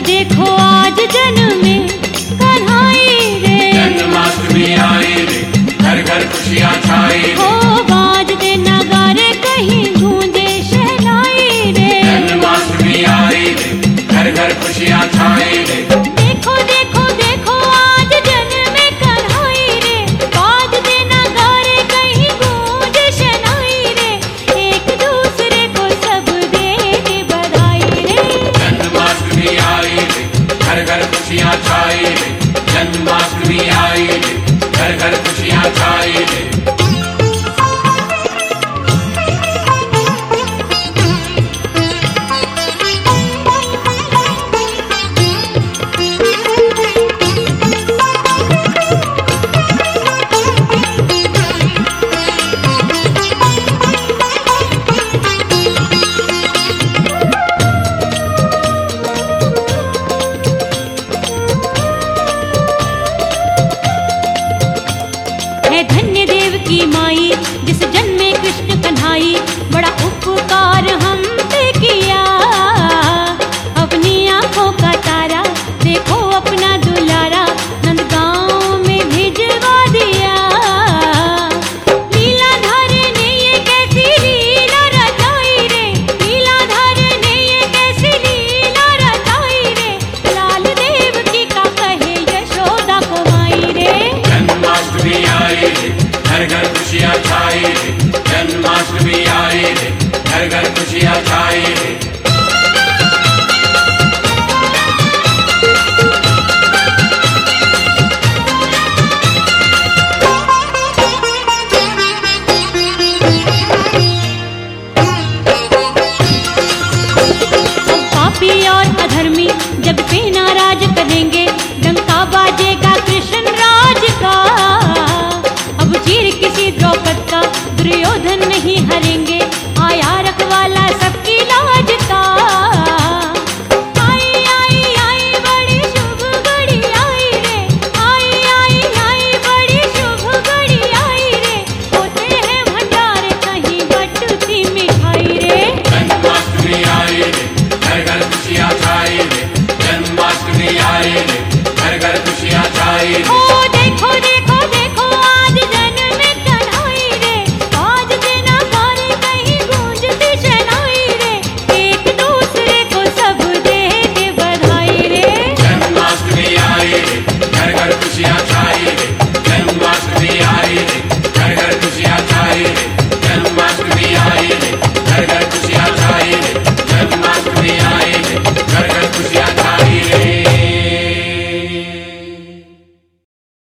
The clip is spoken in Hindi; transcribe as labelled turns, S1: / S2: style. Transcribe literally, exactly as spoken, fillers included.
S1: देखो आज जन्मे कन्हाई रे,
S2: जन्माष्टमी आई रे, घर घर खुशियाँ छाई रे।
S1: हो बाजते नगारे कहीं गूंजे शहनाई रे,
S2: जन्माष्टमी आई रे, घर घर खुशियाँ छाई रे।
S1: देखो देखो देखो आज जन्मे कन्हाई रे, बाजते नगारे कहीं गूंजे शहनाई रे, एक दूसरे को सब देते बधाई रे।
S2: जन्माष्टमी आई रे, घर घर खुशियाँ छाई रे। जन्माष्टमी आई रे, घर घर खुशियाँ छाई रे।
S1: है धन्य देव की माई जिस जन्मे कृष्ण कन्हाई, बड़ा उपकार हम पे किया। अपनी आंखों का तारा देखो अपना दुलारा, नंदगांव में भिजवा दिया। लीलाधार ने ये कैसी लीला रचाई रे, लीलाधार ने ये कैसी लीला रचाई रे, लाल देव की का कहे यशोदा को माई रे।
S2: जन्माष्टमी आई रे, घर घर खुशियाँ छाई रे। जन्माष्टमी आई रे, घर घर खुशियाँ छाई रे।